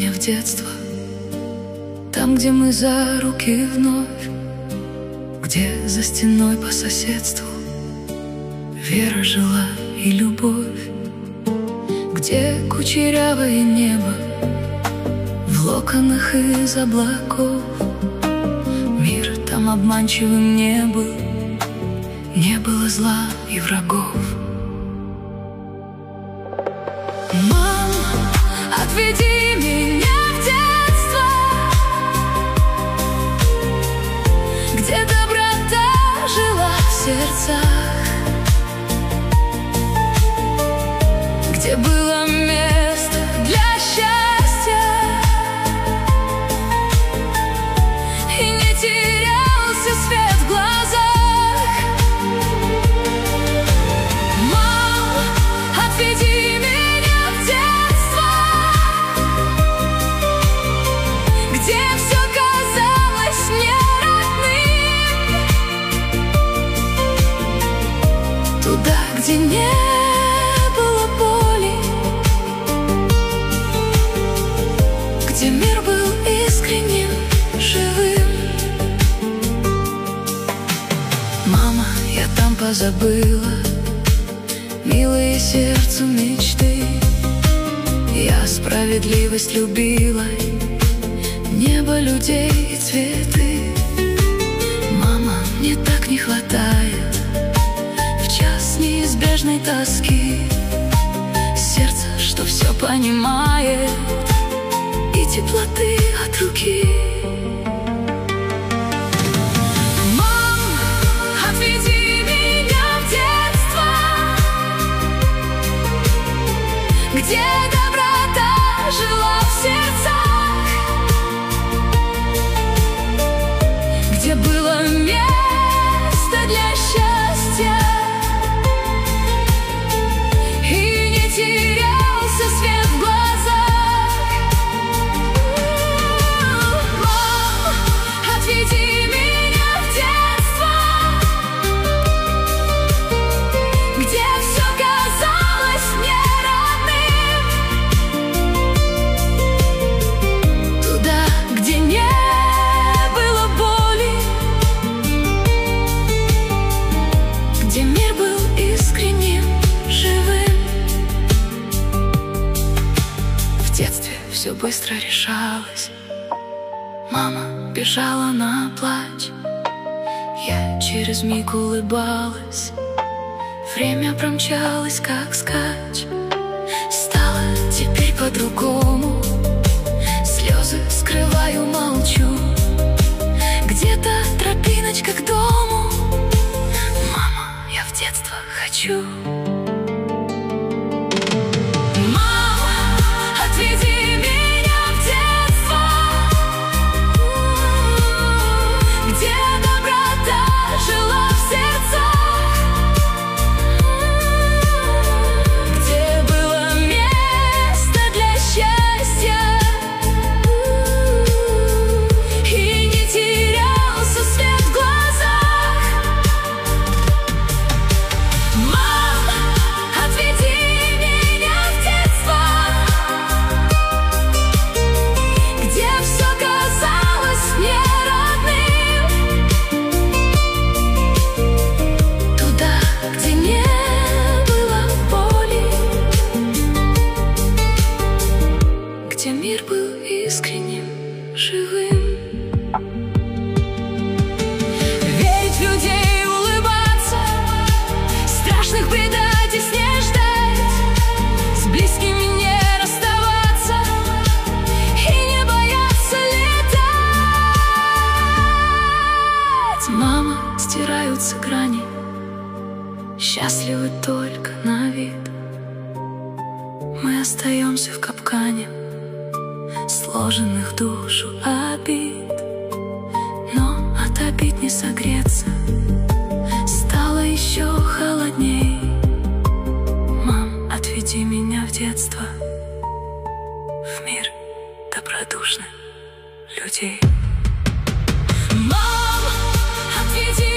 меня в детство, там, где мы за руки вновь, где за стеной по соседству вера жила и любовь, где кучерявое небо в локонах из облаков. Мир там обманчивым не был, не было зла и врагов. Мам, отведи меня в детство, где доброта жила в сердцах, где было место для счастья и не терялся свет в глазах. Мам, отведи меня в детство, где все казалось мне родным, туда, где не было боли, где мир был искренним, живым. Мама, я там позабыла милые сердцу мечты. Я справедливость любила, небо, людей и цветы. Мама, мне так не хватает в час неизбежной тоски сердца, что все понимает, и теплоты от руки. Мам, отведи меня в детство, где доброта жила в сердцах, где было место для счастья и не терялся свет в глазах. Мам, отведи меня в детство, где все казалось мне родным, туда, где не было боли, где мир был искренним, живым. В детстве все быстро решалось, мама бежала на плач, я через миг улыбалась, время промчалось как скач. Стало теперь по-другому, слезы скрываю, молчу, где-то тропиночка к дому. Мама, я в детство хочу. Мама, отведи меня в детство, где доброта жила в сердцах, где было место для счастья и не терялся свет в глазах. Мам, отведи меня в детство, где все казалось мне родным, туда, где не было боли, где мир был искренним, живым. Верить в людей, улыбаться, страшных предателей не ждать, с близкими не расставаться и не бояться летать. Мама, стираются грани, счастливы только на вид, мы остаемся в капкане сложенных в душу обид. Но от обид не согреться, стало еще холодней. Мам, отведи меня в детство, в мир добродушных людей. Мам, отведи